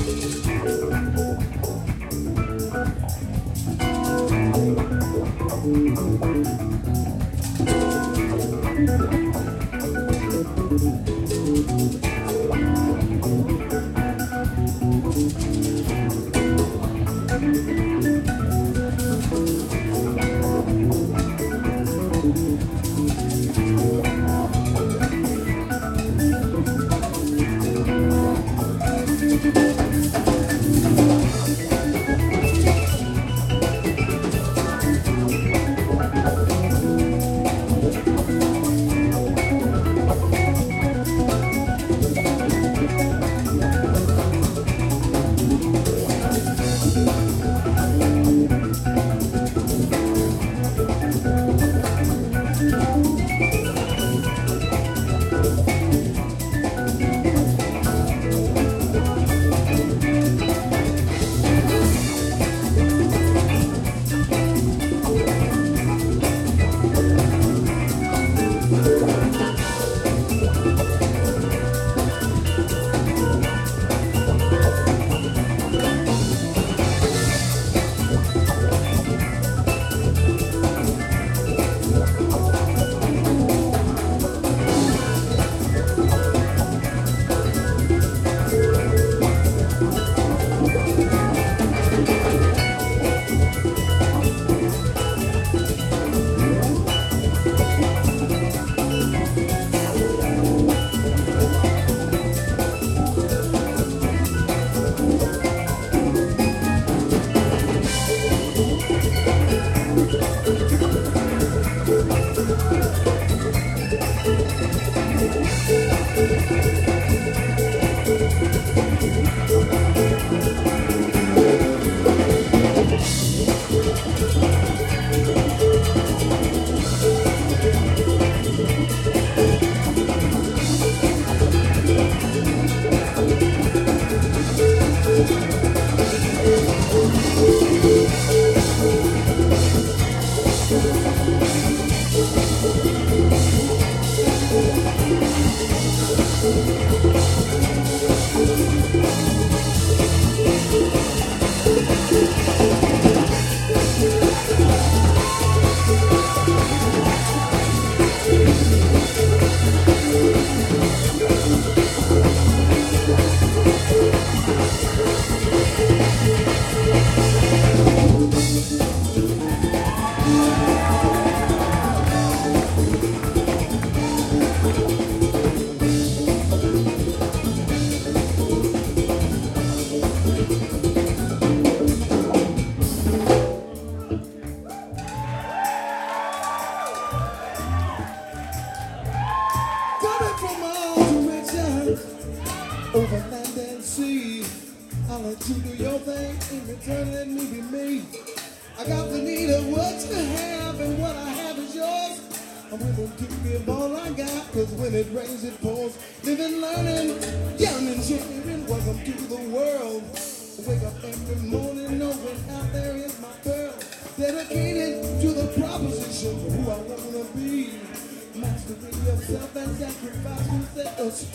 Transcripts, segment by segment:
over land and sea. I'll let you do your thing, in return let me be me. I got the need of what you have, and what I have is yours. I'm willing to give all I got, cause when it rains it pours. Living, learning, young and sharing, welcome to the world. Wake up every morning knowing out there is my girl. Dedicated to the proposition of who I wanna be. Mastering yourself and sacrifice will set us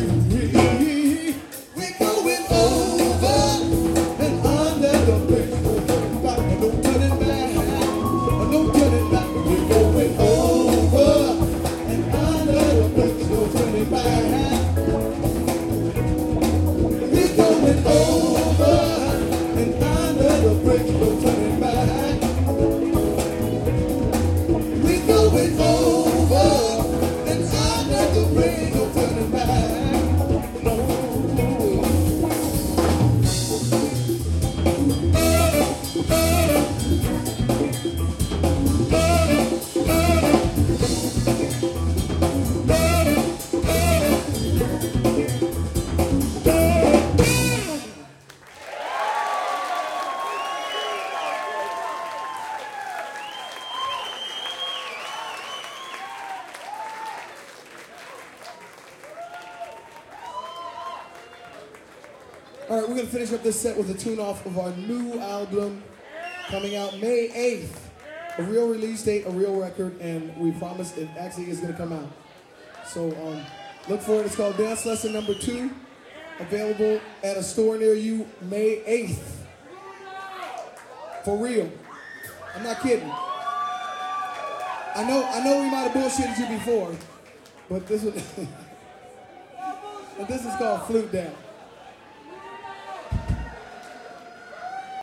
free. We're going over and under the bridge. No turning back, no turning back. We're going over and under the bridge. No turning back. We're going over and under the bridge. No turning back. We're going over. All right, we're going to finish up this set with a tune off of our new album coming out May 8th. A real release date, a real record, and we promise it actually is going to come out. So look for it. It's called Dance Lesson Number 2. Available at a store near you May 8th. For real. I'm not kidding. I know we might have bullshitted you before, but this is called Flute Down.